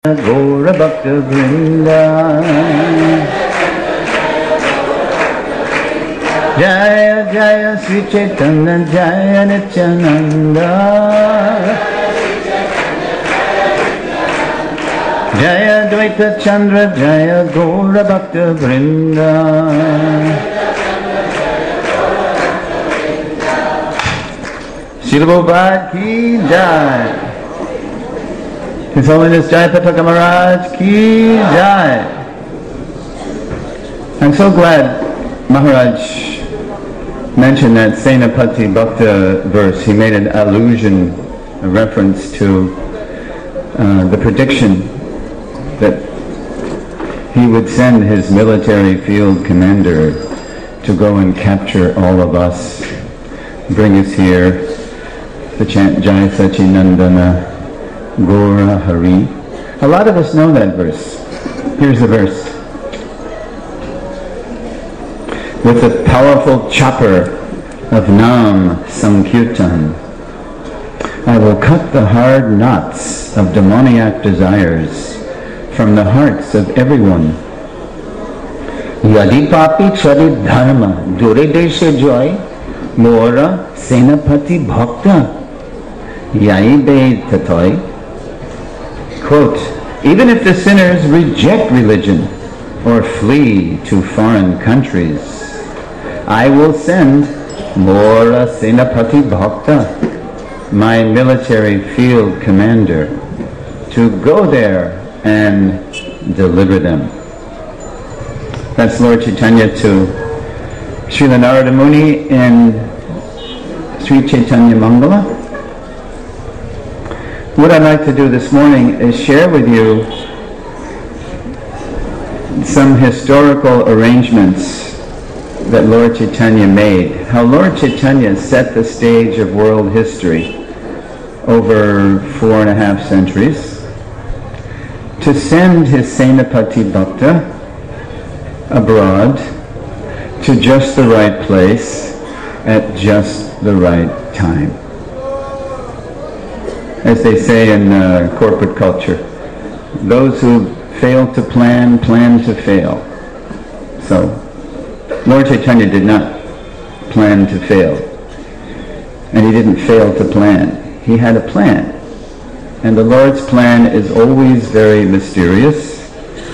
Gaura Bhakta Vrinda Jaya Jaya Sri Chaitanya Jaya Nityananda Jaya Dvaita Chandra Jaya Gaura Bhakta Vrinda Srila Prabhupada ki jai. His Holiness Jayapataka Maharaj ki jai. I'm so glad Maharaj mentioned that Senapati Bhakta verse. He made an allusion, a reference to the prediction that he would send his military field commander to go and capture all of us, bring us here, to chant Jai Sachinandana Gaura Hari. A lot of us know that verse. Here's the verse. With the powerful chopper of Nam Sankirtan, I will cut the hard knots of demoniac desires from the hearts of everyone. Yadi papi charit dharma dure deshe joy mora senapati bhakta yai be tatoi. Quote, even if the sinners reject religion or flee to foreign countries, I will send Mora Senapati Bhakta, my military field commander, to go there and deliver them. That's Lord Chaitanya to Srila Narada Muni in Sri Chaitanya Mangala. What I'd like to do this morning is share with you some historical arrangements that Lord Chaitanya made. How Lord Chaitanya set the stage of world history over 4.5 centuries to send his Senapati Bhakta abroad to just the right place at just the right time. As they say in corporate culture, those who fail to plan, plan to fail. So, Lord Chaitanya did not plan to fail. And he didn't fail to plan. He had a plan. And the Lord's plan is always very mysterious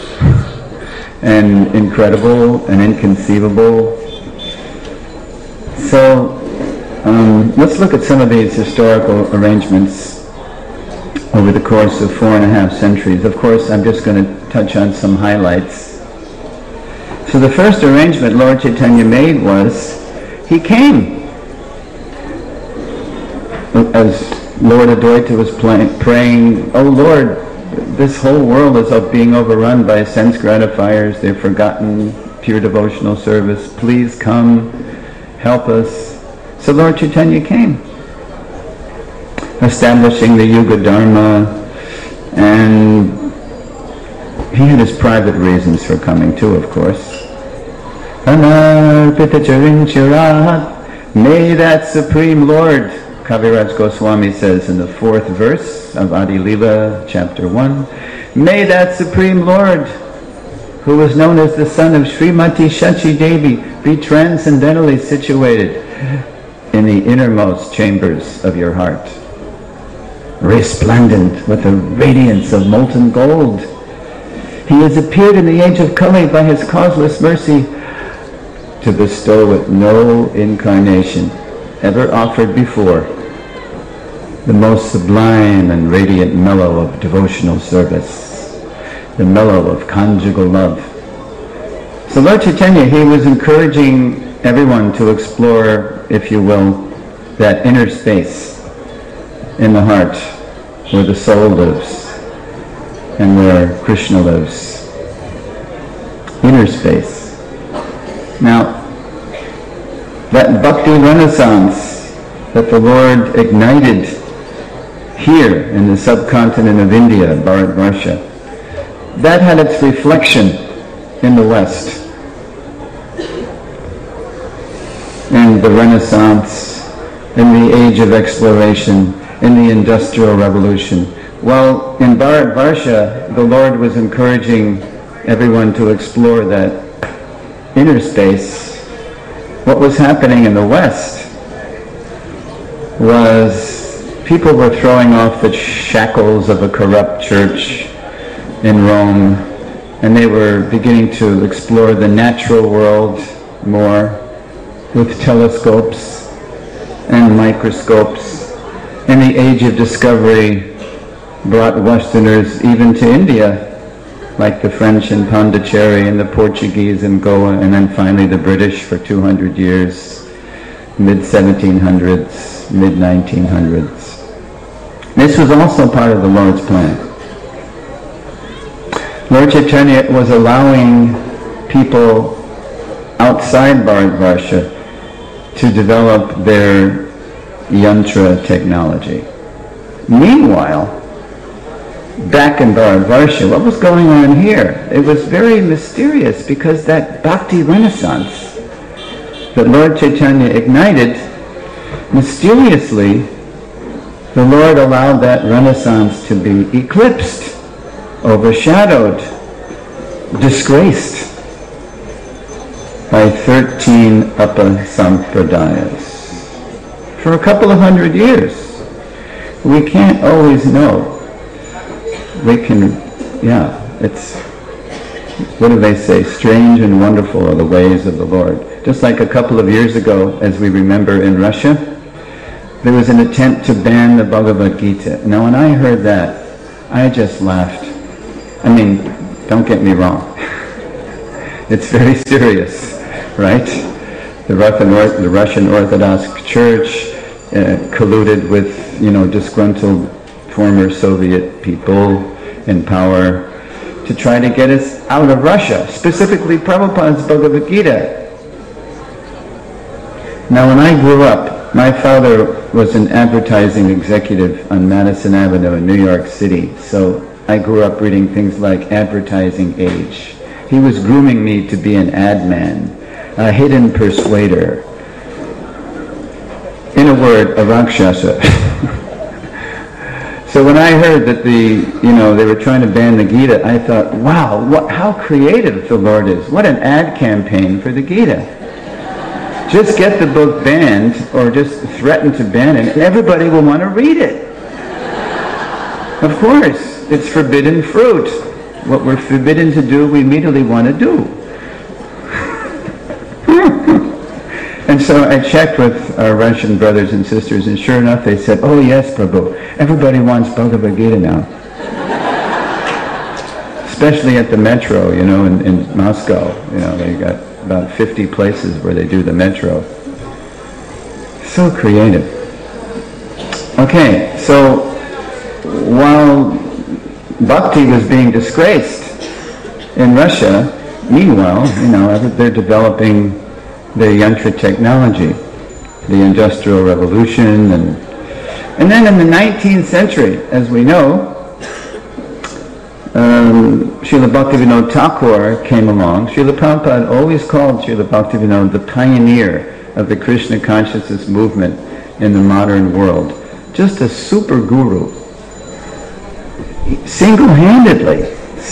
and incredible and inconceivable. So, let's look at some of these historical arrangements over the course of 4.5 centuries. Of course, I'm just going to touch on some highlights. So the first arrangement Lord Chaitanya made was, he came. As Lord Adwaita was praying, oh Lord, this whole world is being overrun by sense gratifiers. They've forgotten pure devotional service. Please come, help us. So Lord Chaitanya came, establishing the Yuga Dharma, and he had his private reasons for coming too, of course. Anarpita Charinchirat, may that Supreme Lord, Kaviraj Goswami says in the 4th verse of Adi Lila, chapter 1, may that Supreme Lord, who was known as the son of Srimati Shachi Devi, be transcendentally situated in the innermost chambers of your heart, resplendent with the radiance of molten gold. He has appeared in the age of Kali by his causeless mercy to bestow with no incarnation ever offered before the most sublime and radiant mellow of devotional service, the mellow of conjugal love. So Lord Chaitanya, he was encouraging everyone to explore, if you will, that inner space in the heart where the soul lives and where Krishna lives. Inner space. Now, that bhakti renaissance that the Lord ignited here in the subcontinent of India, Bharatvarsha, that had its reflection in the West. In the Renaissance, in the age of exploration, in the Industrial Revolution, Well, in Bharatvarsha, the Lord was encouraging everyone to explore that inner space. What was happening in the West was people were throwing off the shackles of a corrupt church in Rome, and they were beginning to explore the natural world more with telescopes and microscopes. And the age of discovery brought Westerners even to India, like the French in Pondicherry and the Portuguese in Goa, and then finally the British for 200 years, mid-1700s, mid-1900s. This was also part of the Lord's plan. Lord Chaitanya was allowing people outside Bharatvarsha to develop their yantra technology. Meanwhile, back in Bharatvarsha, what was going on here? It was very mysterious, because that bhakti renaissance that Lord Chaitanya ignited, mysteriously, the Lord allowed that renaissance to be eclipsed, overshadowed, disgraced by 13 Upasampradayas. For a couple of hundred years. We can't always know. We can, it's, what do they say? Strange and wonderful are the ways of the Lord. Just like a couple of years ago, as we remember in Russia, there was an attempt to ban the Bhagavad Gita. Now when I heard that, I just laughed. I mean, don't get me wrong. It's very serious, right? The Russian Orthodox Church colluded with, disgruntled former Soviet people in power to try to get us out of Russia, specifically Prabhupada's Bhagavad Gita. Now when I grew up, my father was an advertising executive on Madison Avenue in New York City, so I grew up reading things like Advertising Age. He was grooming me to be an ad man, a hidden persuader. In a word, a Rakshasa. So when I heard that they were trying to ban the Gita, I thought, wow, how creative the Lord is. What an ad campaign for the Gita. Just get the book banned, or just threaten to ban it, and everybody will want to read it. Of course. It's forbidden fruit. What we're forbidden to do, we immediately want to do. And so I checked with our Russian brothers and sisters, and sure enough, they said, oh yes, Prabhu, everybody wants Bhagavad Gita now. Especially at the metro, in Moscow. They got about 50 places where they do the metro. So creative. Okay, so while Bhakti was being disgraced in Russia, meanwhile, they're developing their yantra technology, the Industrial Revolution, and then in the 19th century, as we know, Srila Bhaktivinoda Thakur came along. Srila Prabhupada always called Srila Bhaktivinoda the pioneer of the Krishna consciousness movement in the modern world. Just a super guru. Single-handedly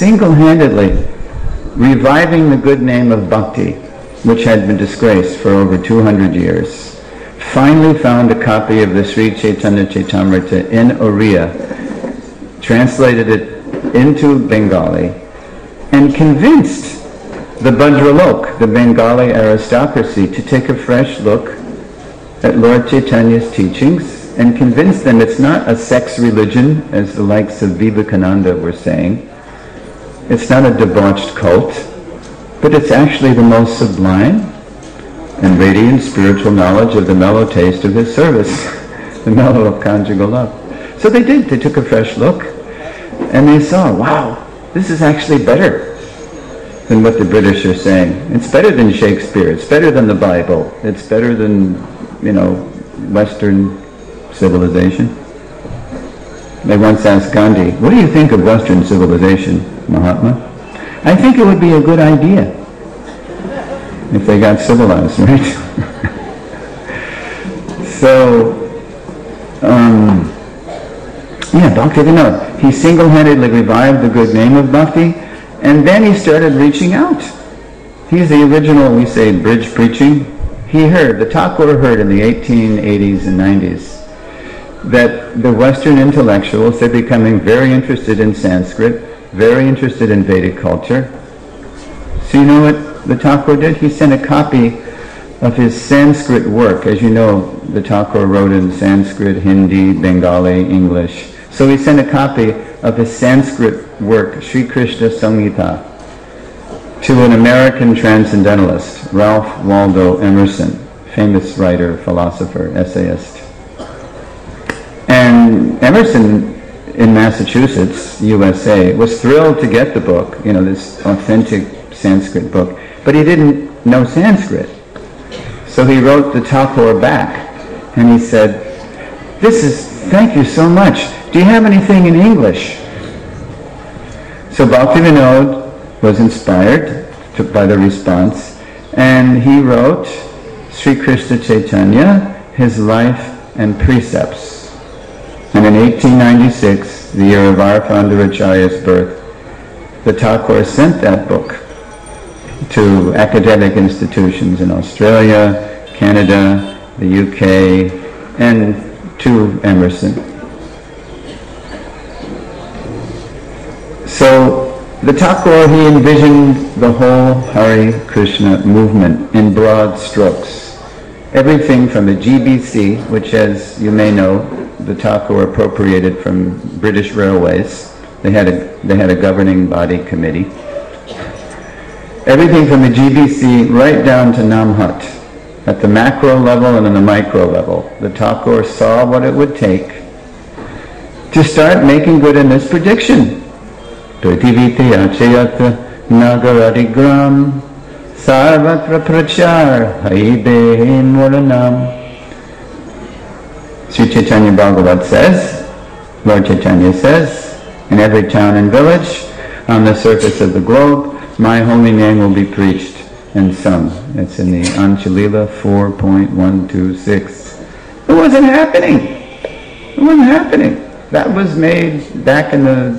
reviving the good name of Bhakti, which had been disgraced for over 200 years, finally found a copy of the Sri Chaitanya Chaitamrita in Oriya, translated it into Bengali, and convinced the Bhadralok, the Bengali aristocracy, to take a fresh look at Lord Chaitanya's teachings, and convinced them it's not a sex religion, as the likes of Vivekananda were saying. It's not a debauched cult, but it's actually the most sublime and radiant spiritual knowledge of the mellow taste of his service, the mellow of conjugal love. So they did. They took a fresh look, and they saw, wow, this is actually better than what the British are saying. It's better than Shakespeare. It's better than the Bible. It's better than, Western civilization. They once asked Gandhi, what do you think of Western civilization, Mahatma? I think it would be a good idea if they got civilized, right? So, Bhaktivinoda, He single-handedly revived the good name of Bhakti, and then he started reaching out. He's the original, we say, bridge preaching. The Thakur heard in the 1880s and 90s that the Western intellectuals, they're becoming very interested in Sanskrit, very interested in Vedic culture. So you know what the Thakur did? He sent a copy of his Sanskrit work. As you know, the Thakur wrote in Sanskrit, Hindi, Bengali, English. So he sent a copy of his Sanskrit work, Sri Krishna Samhita, to an American transcendentalist, Ralph Waldo Emerson, famous writer, philosopher, essayist. And Emerson in Massachusetts, USA, was thrilled to get the book, this authentic Sanskrit book, but he didn't know Sanskrit. So he wrote the Thakur back, and he said, thank you so much. Do you have anything in English? So Bhaktivinoda was inspired by the response, and he wrote Sri Krishna Chaitanya, his life and precepts. And in 1896, the year of our founder Acharya's birth, the Thakur sent that book to academic institutions in Australia, Canada, the UK, and to Emerson. So the Thakur, he envisioned the whole Hare Krishna movement in broad strokes. Everything from the GBC, which, as you may know, the Thakur appropriated from British Railways. They had a governing body committee. Everything from the GBC right down to Namhat, at the macro level and on the micro level. The Thakur saw what it would take to start making good in this prediction. Prithivite achayat nagaradigram sarvatra prachar haibe muranam. Sri Chaitanya Bhagavat says, Lord Chaitanya says, in every town and village on the surface of the globe, my holy name will be preached and sung. It's in the Anchalila 4.126. It wasn't happening. It wasn't happening. That was made back in the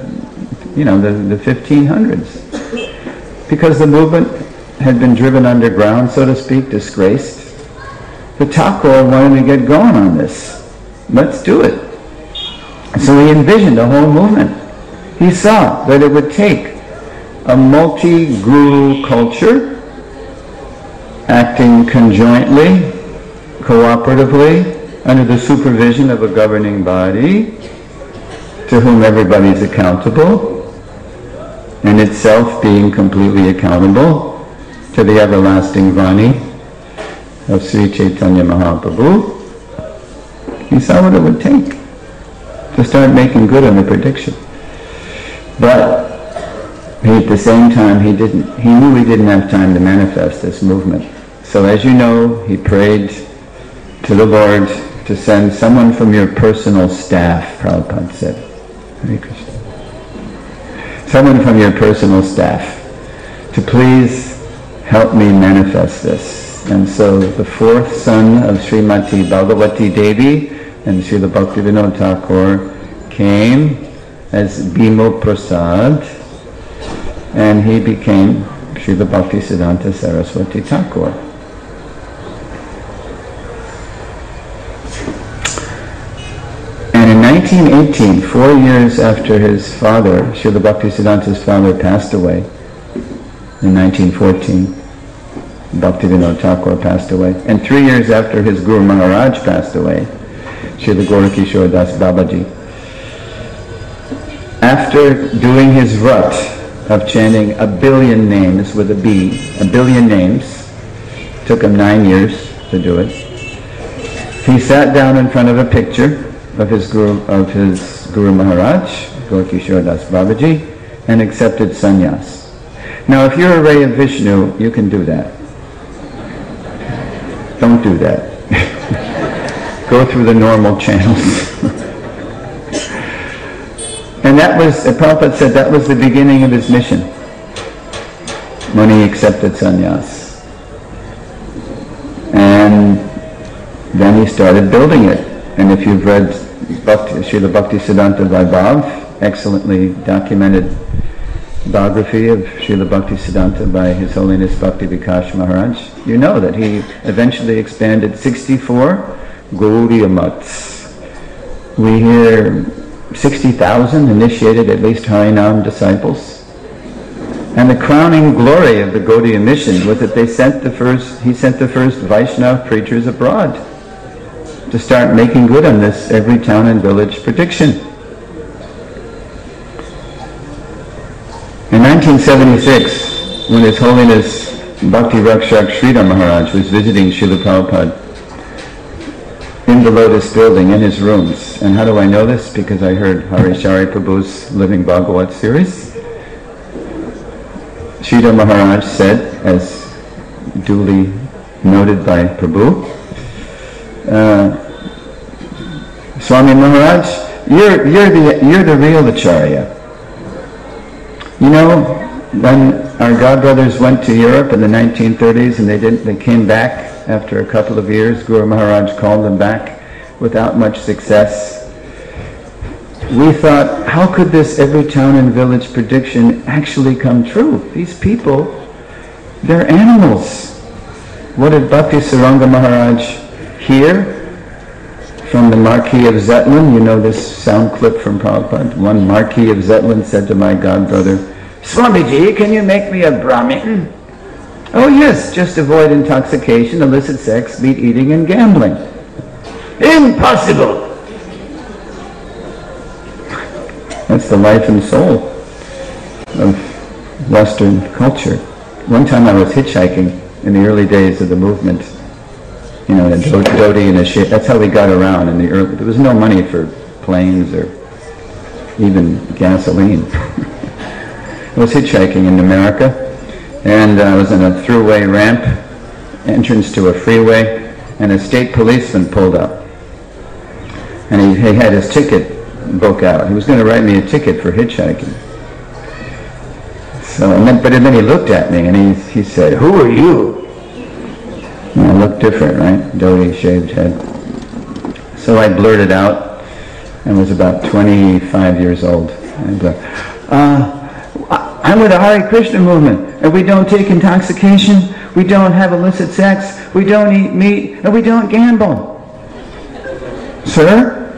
1500s. Because the movement had been driven underground, so to speak, disgraced. The Thakur wanted to get going on this. Let's do it. So he envisioned a whole movement. He saw that it would take a multi-guru culture acting conjointly, cooperatively, under the supervision of a governing body to whom everybody is accountable, and itself being completely accountable to the everlasting Vani of Sri Chaitanya Mahaprabhu. He saw what it would take to start making good on the prediction. But at the same time, he knew he didn't have time to manifest this movement. So as you know, he prayed to the Lord to send someone from your personal staff, Prabhupada said. Hare Krishna. Someone from your personal staff to please help me manifest this. And so the fourth son of Srimati Bhagavati Devi and Srila Bhaktivinoda Thakur came as Bhimo Prasad, and he became Srila Bhaktisiddhanta Saraswati Thakur. And in 1918, 4 years after his father, Srila Bhaktisiddhanta's father, passed away, in 1914, Bhaktivinoda Thakur passed away, and 3 years after his Guru Maharaj passed away, Srila Gorakishore Das Babaji, after doing his vrat of chanting 1 billion names with a B, 1 billion names, took him 9 years to do it. He sat down in front of a picture of his Guru Maharaj, Gorakishore Das Babaji, and accepted sannyas. Now, if you're a ray of Vishnu, you can do that. Don't do that. Go through the normal channels. And that was, Prabhupada said, that was the beginning of his mission when he accepted sannyas. And then he started building it. And if you've read Srila Bhaktisiddhanta Vaibhav, excellently documented biography of Srila Bhaktisiddhanta by His Holiness Bhakti Vikash Maharaj, you know that he eventually expanded 64 Gaudiya Maths. We hear 60,000 initiated at least Harinam disciples. And the crowning glory of the Gaudiya mission was that he sent the first Vaishnava preachers abroad to start making good on this every town and village prediction. In 1976, when His Holiness Bhakti Rakshak Sridhar Maharaj was visiting Srila Prabhupada in the Lotus building, in his rooms, and how do I know this? Because I heard Harishari Prabhu's Living Bhagavat series. Sridhar Maharaj said, as duly noted by Prabhu, Swami Maharaj, you're the real Acharya. You know, when our godbrothers went to Europe in the 1930s and they came back after a couple of years, Guru Maharaj called them back without much success. We thought, how could this every town and village prediction actually come true? These people, they're animals. What did Bhakti Saranga Maharaj hear from the Marquis of Zetland? You know this sound clip from Prabhupada. One Marquis of Zetland said to my godbrother, Swamiji, can you make me a Brahmin? Oh yes, just avoid intoxication, illicit sex, meat eating, and gambling. Impossible! That's the life and soul of Western culture. One time I was hitchhiking in the early days of the movement, you know, in a dhoti and a shit. That's how we got around in the early. There was no money for planes or even gasoline. I was hitchhiking in America, and I was in a throughway ramp, entrance to a freeway, and a state policeman pulled up. And he had his ticket book out. He was going to write me a ticket for hitchhiking. But then he looked at me and he said, "Who are you?" And I looked different, right? Dhoti, shaved head. So I blurted out. I was about 25 years old. I'm with the Hare Krishna movement, and we don't take intoxication, we don't have illicit sex, we don't eat meat, and we don't gamble. Sir?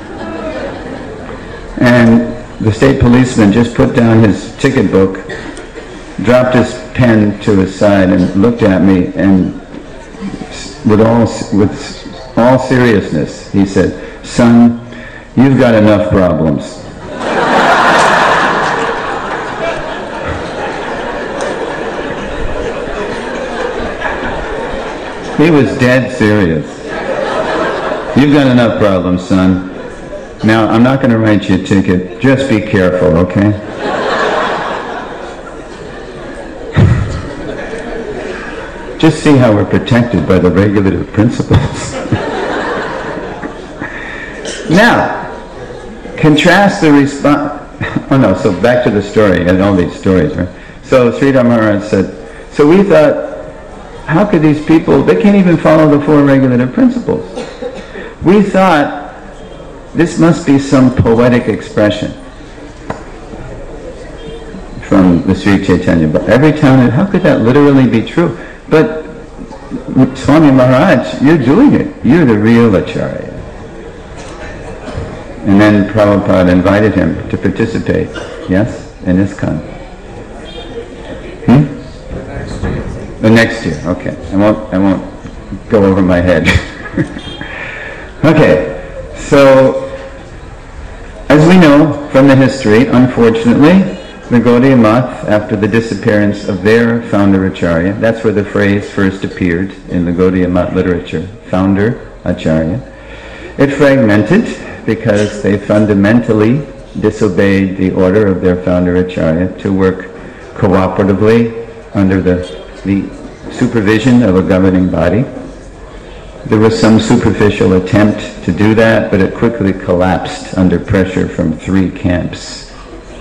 And the state policeman just put down his ticket book, dropped his pen to his side, and looked at me, and with all seriousness, he said, "Son, you've got enough problems." He was dead serious. "You've got enough problems, son. Now, I'm not going to write you a ticket. Just be careful, okay?" Just see how we're protected by the regulative principles. Now, contrast the response. Oh no, so back to the story, and all these stories, right? So Sridhar Maharaj said, so we thought, how could these people, they can't even follow the four regulative principles. We thought this must be some poetic expression from the Sri Chaitanya. But every town, how could that literally be true? But Swami Maharaj, you're doing it. You're the real Acharya. And then Prabhupada invited him to participate, yes, in ISKCON. The next year, okay. I won't go over my head. Okay, so as we know from the history, unfortunately, the Gaudiya Math, after the disappearance of their founder Acharya, that's where the phrase first appeared in the Gaudiya Math literature, founder Acharya, it fragmented because they fundamentally disobeyed the order of their founder Acharya to work cooperatively under the supervision of a governing body. There was some superficial attempt to do that, but it quickly collapsed under pressure from three camps.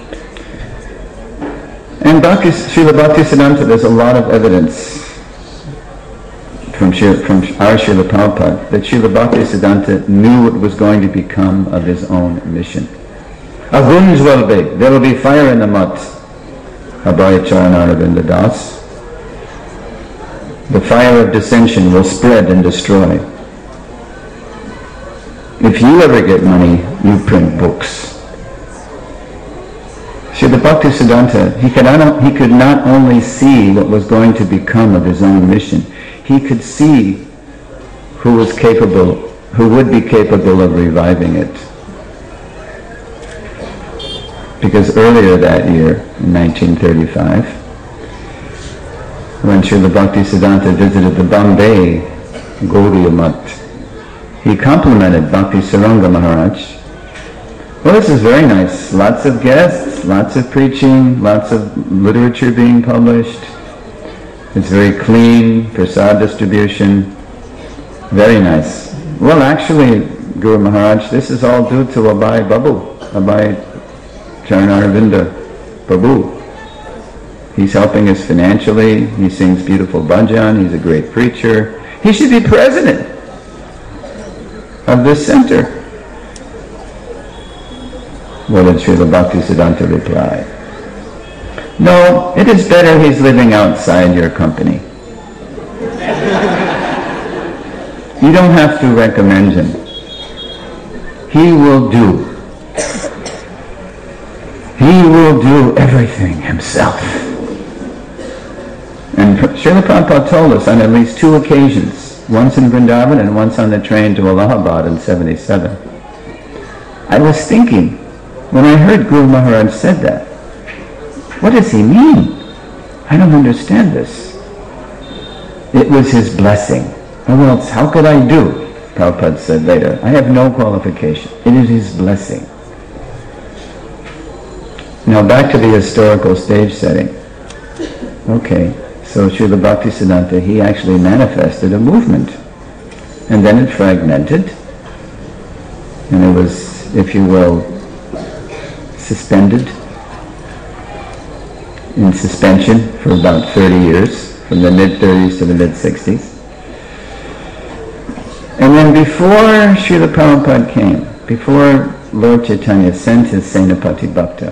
And Srila Bhaktisiddhanta, there's a lot of evidence from our Srila Prabhupada that Srila Bhaktisiddhanta knew what was going to become of his own mission. Aguns will be. There will be fire in the mutt. Abhay Charanaravinda Das. The fire of dissension will spread and destroy. If you ever get money, you print books. Srila Bhaktisiddhanta, he could not only see what was going to become of his own mission, he could see who would be capable of reviving it. Because earlier that year, in 1935, when Srila Bhaktisiddhanta visited the Bombay Gaudiya Mutt, he complimented Bhakti Saranga Maharaj. Well, this is very nice. Lots of guests, lots of preaching, lots of literature being published. It's very clean, prasad distribution. Very nice. Well, actually, Guru Maharaj, this is all due to Abhay Charanaravinda Babu. He's helping us financially. He sings beautiful bhajan. He's a great preacher. He should be president of this center. What did Srila Bhaktisiddhanta reply? No, it is better he's living outside your company. You don't have to recommend him. He will do. He will do everything himself. And Srila Prabhupada told us on at least 2 occasions, once in Vrindavan and once on the train to Allahabad in 77. I was thinking, when I heard Guru Maharaj said that, what does he mean? I don't understand this. It was his blessing. Or else, how could I do? Prabhupada said later, I have no qualification. It is his blessing. Now back to the historical stage setting. Okay, so Srila Bhaktisiddhanta, he actually manifested a movement. And then it fragmented. And it was, if you will, suspended in suspension for about 30 years, from the mid-30s to the mid-60s. And then before Srila Prabhupada came, before Lord Chaitanya sent his Senapati Bhakta,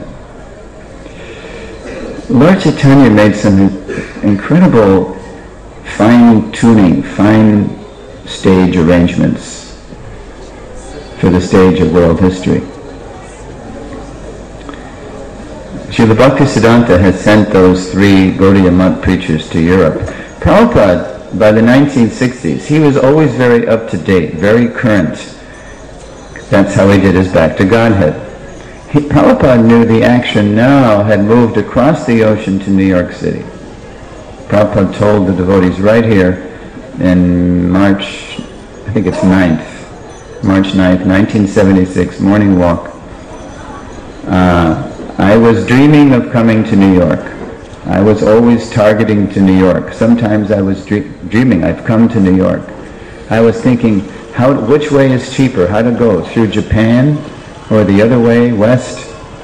Lord Chaitanya made some incredible fine-tuning, fine stage arrangements for the stage of world history. Srila Bhaktisiddhanta had sent those 3 Gaudiya Mutt preachers to Europe. Prabhupada, by the 1960s, he was always very up to date, very current. That's how he did his Back to Godhead. Prabhupada knew the action now had moved across the ocean to New York City. Prabhupada told the devotees right here in March, I think it's March 9th, 1976, morning walk. I was dreaming of coming to New York. I was always targeting to New York. Sometimes I was dreaming I've come to New York. I was thinking, which way is cheaper? How to go? Through Japan or the other way, west?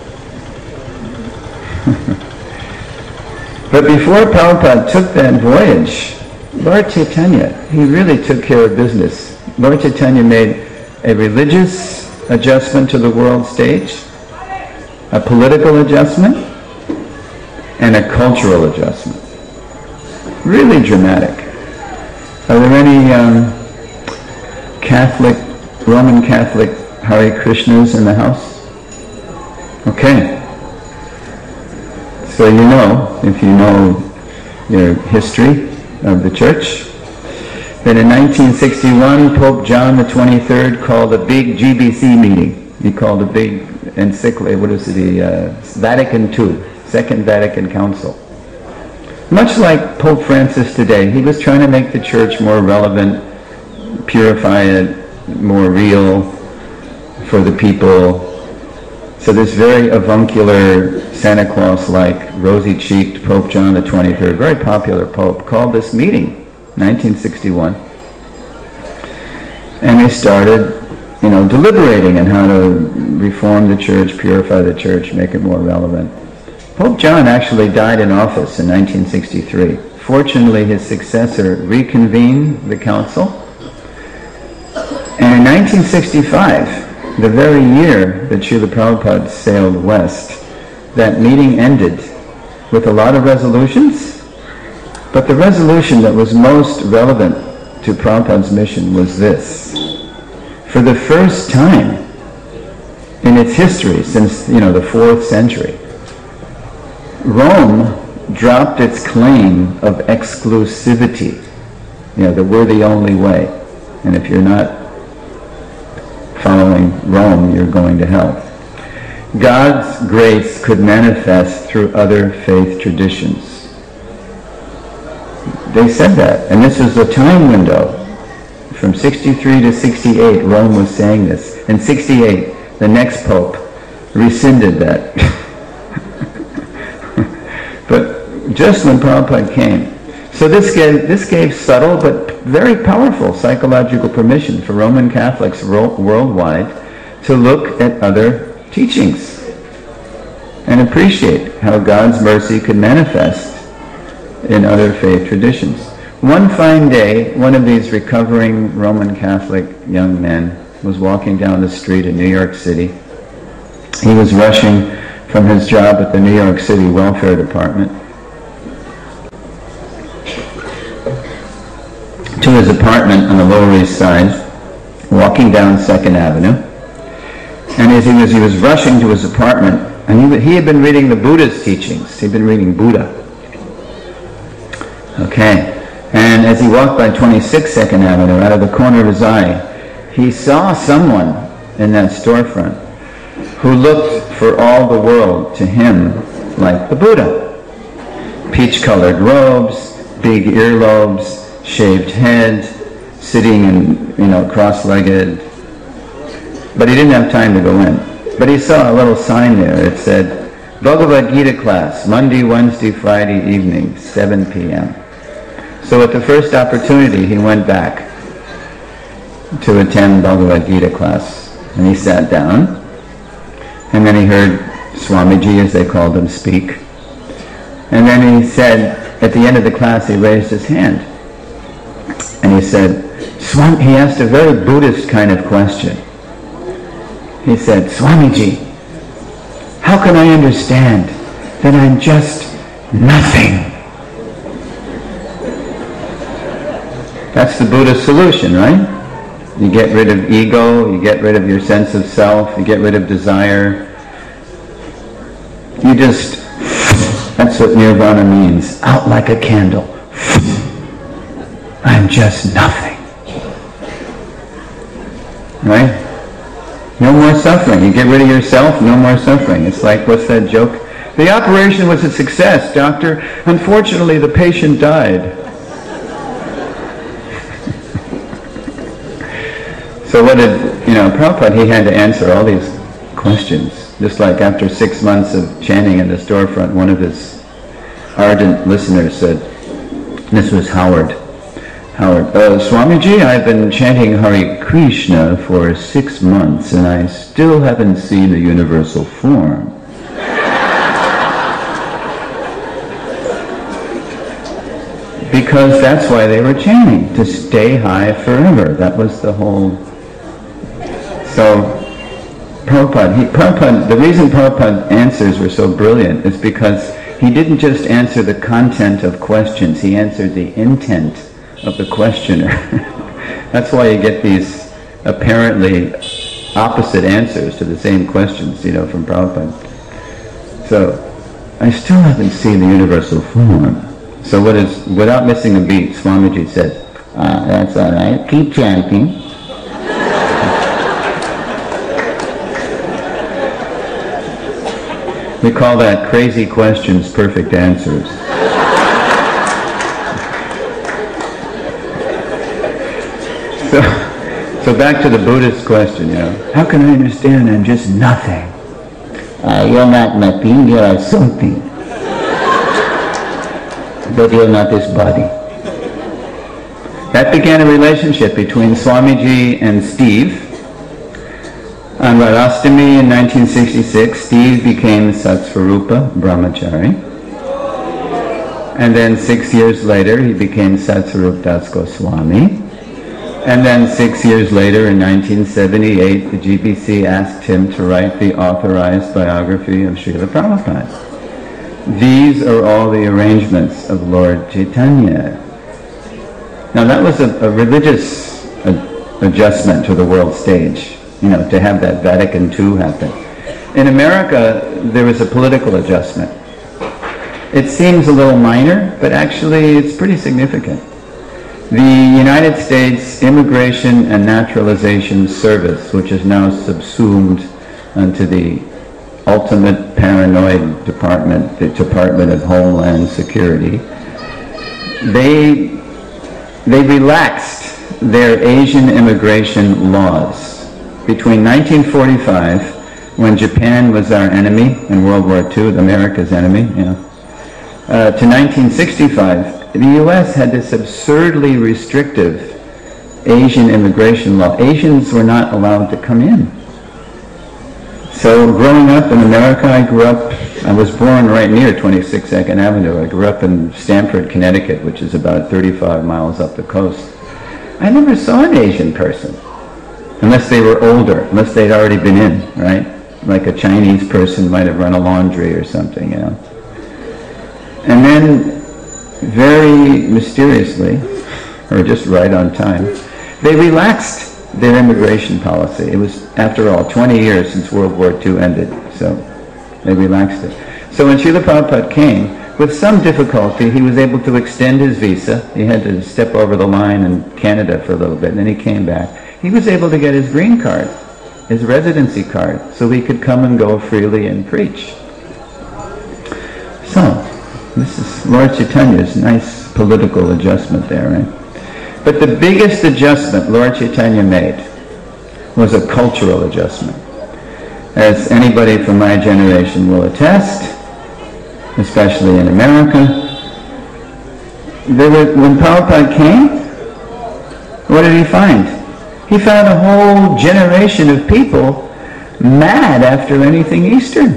But before Prabhupada took that voyage, Lord Chaitanya, he really took care of business. Lord Chaitanya made a religious adjustment to the world stage, a political adjustment, and a cultural adjustment. Really dramatic. Are there any Roman Catholic Hare Krishnas in the house? Okay. So you know, if you know your history of the church, that in 1961, Pope John the 23rd called a big GBC meeting. He called a big encyclical, Vatican II, Second Vatican Council. Much like Pope Francis today, he was trying to make the church more relevant, purify it, more real for the people. So this very avuncular, Santa Claus-like, rosy-cheeked Pope John the 23rd, very popular Pope, called this meeting, 1961. And they started, deliberating on how to reform the church, purify the church, make it more relevant. Pope John actually died in office in 1963. Fortunately, his successor reconvened the council. And in 1965, the very year that Srila Prabhupada sailed west, that meeting ended with a lot of resolutions, but the resolution that was most relevant to Prabhupada's mission was this. For the first time in its history, since the 4th century, Rome dropped its claim of exclusivity, that we're the only way, and if you're not following Rome, you're going to hell. God's grace could manifest through other faith traditions. They said that, and this was the time window. From 63 to 68, Rome was saying this. In 68, the next pope rescinded that. But just when Prabhupada came. So this gave subtle but very powerful psychological permission for Roman Catholics worldwide to look at other teachings and appreciate how God's mercy could manifest in other faith traditions. One fine day, one of these recovering Roman Catholic young men was walking down the street in New York City. He was rushing from his job at the New York City Welfare Department to his apartment on the Lower East Side, walking down 2nd Avenue. And as he was rushing to his apartment, and he had been reading the Buddha's teachings. He'd been reading Buddha. Okay. And as he walked by 26 2nd Avenue, out of the corner of his eye, he saw someone in that storefront who looked for all the world to him like the Buddha. Peach-colored robes, big earlobes, shaved head, sitting in, cross-legged. But he didn't have time to go in. But he saw a little sign there. It said, Bhagavad Gita class, Monday, Wednesday, Friday evening, 7 p.m. So at the first opportunity, he went back to attend Bhagavad Gita class. And he sat down. And then he heard Swamiji, as they called him, speak. And then he said, at the end of the class, he raised his hand. And he said, he asked a very Buddhist kind of question. He said, Swamiji, how can I understand that I'm just nothing? That's the Buddhist solution, right? You get rid of ego, you get rid of your sense of self, you get rid of desire. That's what nirvana means. Out like a candle. I'm just nothing. Right? No more suffering. You get rid of yourself, no more suffering. It's like, what's that joke? The operation was a success, doctor. Unfortunately, the patient died. So what did, Prabhupada, he had to answer all these questions. Just like after 6 months of chanting in the storefront, one of his ardent listeners said, this was Howard, Swamiji, I've been chanting Hare Krishna for 6 months and I still haven't seen the universal form. Because that's why they were chanting, to stay high forever. That was the whole... So, Prabhupada, the reason Prabhupada's answers were so brilliant is because he didn't just answer the content of questions, he answered the intent of the questioner. That's why you get these apparently opposite answers to the same questions, from Prabhupada. So, I still haven't seen the universal form. So without missing a beat, Swamiji said, that's all right, keep chanting. We call that crazy questions, perfect answers. So back to the Buddhist question, how can I understand I'm just nothing? You're not nothing, you are something. But you're not this body. That began a relationship between Swamiji and Steve. On Radhastami in 1966, Steve became Satsvarupa Brahmachari. And then 6 years later, he became Satsvarup Das Goswami. And then 6 years later, in 1978, the GBC asked him to write the authorized biography of Srila Prabhupada. These are all the arrangements of Lord Chaitanya. Now that was a religious adjustment to the world stage, to have that Vatican II happen. In America, there was a political adjustment. It seems a little minor, but actually it's pretty significant. The United States Immigration and Naturalization Service, which is now subsumed into the ultimate paranoid department, the Department of Homeland Security, they relaxed their Asian immigration laws between 1945, when Japan was our enemy in World War II, America's enemy, to 1965. The U.S. had this absurdly restrictive Asian immigration law. Asians were not allowed to come in. So growing up in America, I was born right near 26 2nd Avenue. I grew up in Stamford, Connecticut, which is about 35 miles up the coast. I never saw an Asian person, unless they were older, unless they'd already been in, right? Like a Chinese person might have run a laundry or something, And then, very mysteriously, or just right on time, they relaxed their immigration policy. It was, after all, 20 years since World War II ended, so they relaxed it. So when Srila Prabhupada came, with some difficulty, he was able to extend his visa. He had to step over the line in Canada for a little bit, and then he came back. He was able to get his green card, his residency card, so he could come and go freely and preach. So, this is Lord Chaitanya's nice political adjustment there, right? But the biggest adjustment Lord Chaitanya made was a cultural adjustment. As anybody from my generation will attest, especially in America, when Prabhupada came, what did he find? He found a whole generation of people mad after anything Eastern.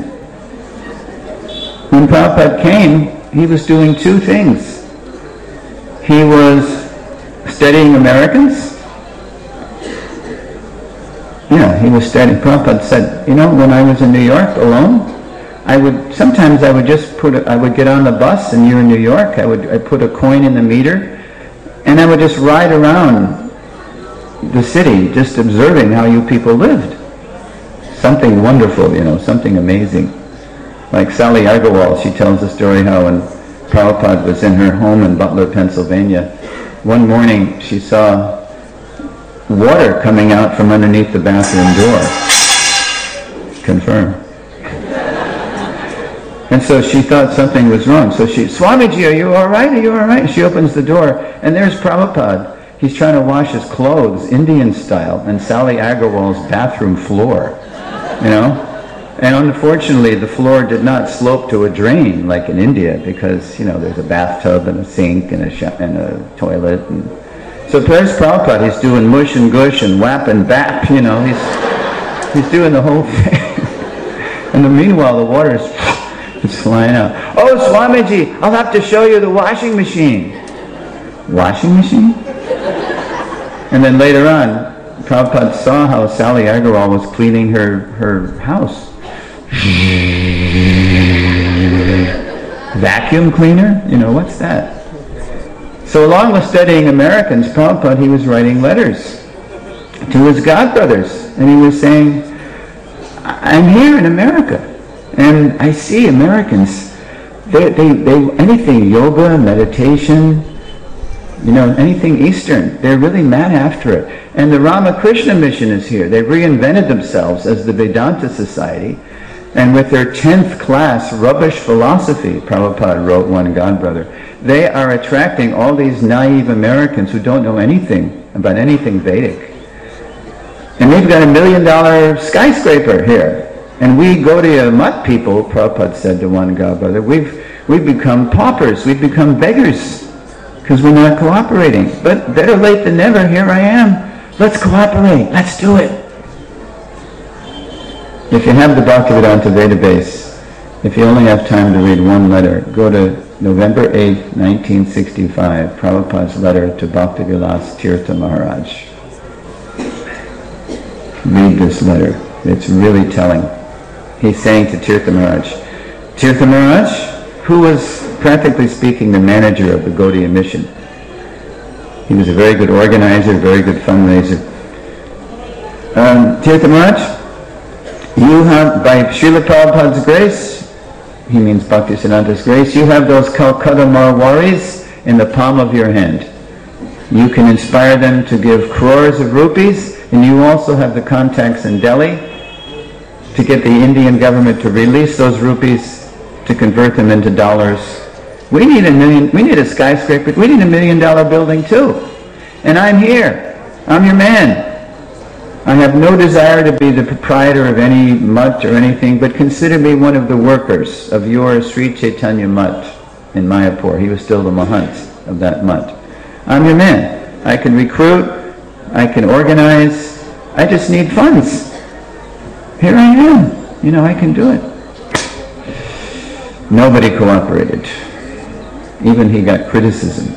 When Prabhupada came, he was doing two things. He was studying Americans. He was studying. Prabhupada said, when I was in New York alone, I would just I would get on the bus and you're in New York, I'd put a coin in the meter, and I would just ride around the city just observing how you people lived. Something wonderful, something amazing. Like Sally Agarwal, she tells the story how when Prabhupada was in her home in Butler, Pennsylvania, one morning she saw water coming out from underneath the bathroom door. Confirm. And so she thought something was wrong. So Swamiji, are you all right? Are you all right? She opens the door, and there's Prabhupada. He's trying to wash his clothes, Indian style, on Sally Agarwal's bathroom floor, And unfortunately, the floor did not slope to a drain like in India, because, there's a bathtub and a sink and a toilet. And so there's Prabhupada. He's doing mush and gush and whap and bap, He's doing the whole thing. And meanwhile, the water's it's flying out. Oh, Swamiji, I'll have to show you the washing machine. Washing machine? And then later on, Prabhupada saw how Sally Agarwal was cleaning her house. Vacuum cleaner? What's that? So along with studying Americans, Prabhupada, he was writing letters to his godbrothers. And he was saying, I'm here in America. And I see Americans, they anything yoga, meditation, anything Eastern, they're really mad after it. And the Ramakrishna Mission is here. They reinvented themselves as the Vedanta Society. And with their 10th class rubbish philosophy, Prabhupada wrote one godbrother, they are attracting all these naive Americans who don't know anything about anything Vedic. And they've got $1 million skyscraper here. And we Gaudiya Mutt people, Prabhupada said to one godbrother, we've become paupers, we've become beggars, because we're not cooperating. But better late than never, here I am. Let's cooperate, let's do it. If you have the Bhaktivedanta database, if you only have time to read one letter, go to November 8, 1965, Prabhupada's letter to Bhaktivilas Tirtha Maharaj. read this letter. It's really telling. He's saying to Tirtha Maharaj, Tirtha Maharaj, who was practically speaking the manager of the Gaudiya mission. He was a very good organizer, very good fundraiser. Tirtha Maharaj, you have, by Srila Prabhupada's grace, he means Bhaktisiddhanta's grace, you have those Calcutta Marwaris in the palm of your hand. You can inspire them to give crores of rupees, and you also have the contacts in Delhi to get the Indian government to release those rupees, to convert them into dollars. We need a skyscraper, we need $1 million building too. And I'm here. I'm your man. I have no desire to be the proprietor of any mutt or anything, but consider me one of the workers of your Sri Chaitanya mutt in Mayapur. He was still the mahant of that mutt. I'm your man. I can recruit, I can organize, I just need funds. Here I am. I can do it. Nobody cooperated. Even he got criticism.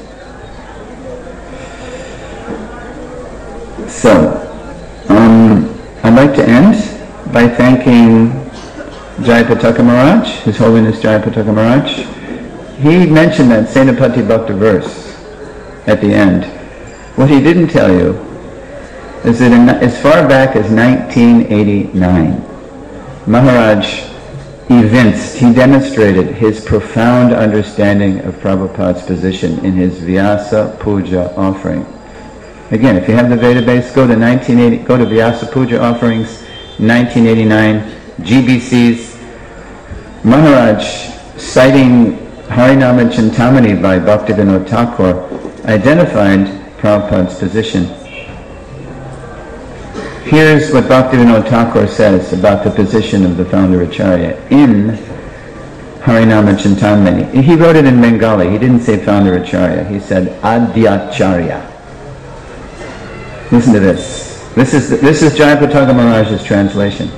So, I'd like to end by thanking Jayapataka Maharaj, His Holiness Jayapataka Maharaj. He mentioned that Senapati Bhakta verse at the end. What he didn't tell you is that as far back as 1989, Maharaj he demonstrated his profound understanding of Prabhupada's position in his Vyasa Puja offering. Again, if you have the database, go to Vyasa Puja offerings, 1989, GBCs. Maharaj, citing Harinama Chintamani by Bhaktivinoda Thakur, identified Prabhupada's position. Here's what Bhaktivinoda Thakur says about the position of the founder Acharya in Harinama Chintamani. He wrote it in Bengali. He didn't say founder Acharya. He said Adyacharya. Listen to this. This is Jayapataka Maharaj's translation.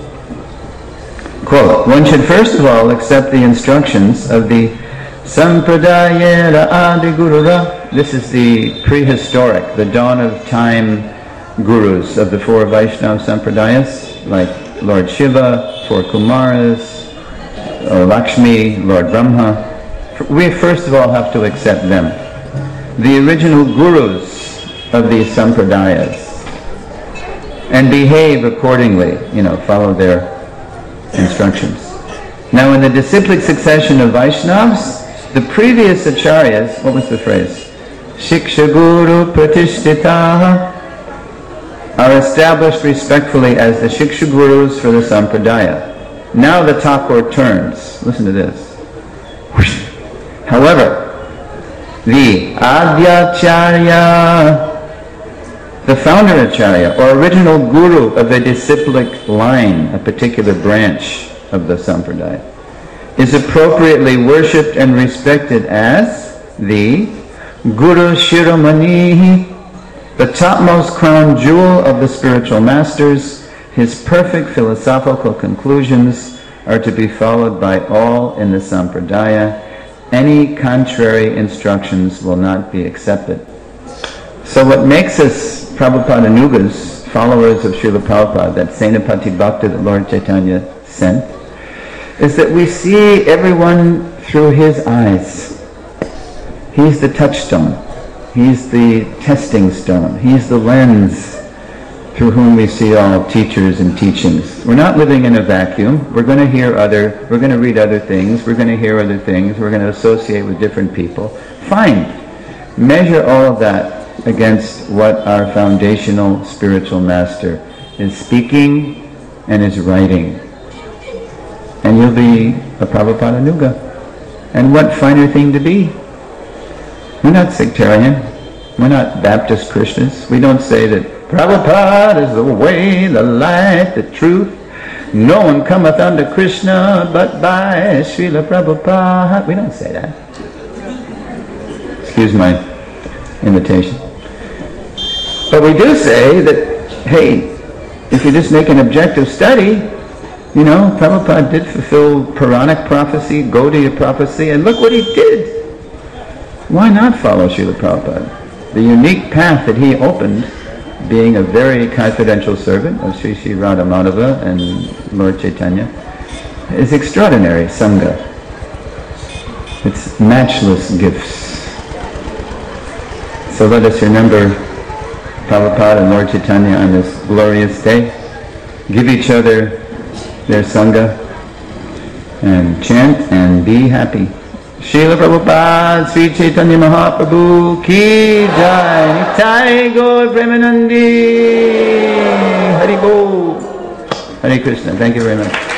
Quote, one should first of all accept the instructions of the Sampradayera Adi Gurura. This is the prehistoric, the dawn of time gurus of the four Vaishnava Sampradayas, like Lord Shiva, four Kumaras, Lakshmi, Lord Brahma. We first of all have to accept them. The original gurus of these Sampradayas, and behave accordingly, follow their instructions. Now in the disciplic succession of Vaishnavas, the previous Acharyas, what was the phrase? Shiksha Guru Pratishtitaha, are established respectfully as the Shiksha Gurus for the Sampradaya. Now the Thakur turns. Listen to this. However, the Adyacharya, the founder Acharya, or original guru of a disciplic line, a particular branch of the Sampradaya, is appropriately worshipped and respected as the Guru Shiromani, the topmost crown jewel of the spiritual masters. His perfect philosophical conclusions are to be followed by all in the Sampradaya. Any contrary instructions will not be accepted. So what makes us Prabhupada-anugas, followers of Srila Prabhupada, that Senapati Bhakta that Lord Chaitanya sent, is that we see everyone through his eyes. He's the touchstone. He's the testing stone. He's the lens through whom we see all teachers and teachings. We're not living in a vacuum. We're going to read other things, we're going to hear other things, we're going to associate with different people. Fine. Measure all of that against what our foundational spiritual master is speaking and is writing. And you'll be a Prabhupada-anuga. And what finer thing to be? We're not sectarian. We're not Baptist Christians. We don't say that Prabhupada is the way, the light, the truth. No one cometh unto Krishna but by Srila Prabhupada. We don't say that. Excuse my imitation. But we do say that, hey, if you just make an objective study, Prabhupada did fulfill Puranic prophecy, Gaudiya prophecy, and look what he did. Why not follow Srila Prabhupada? The unique path that he opened being a very confidential servant of Sri Sri Radhamadava and Lord Chaitanya, is extraordinary Sangha. It's matchless gifts. So let us remember Prabhupada and Lord Chaitanya on this glorious day. Give each other their Sangha and chant and be happy. Srila Prabhupada, Sri Chaitanya Mahaprabhu Ki Jai, Nitai Gaur Premanandi, Hari Bo, Hare Krishna. Thank you very much.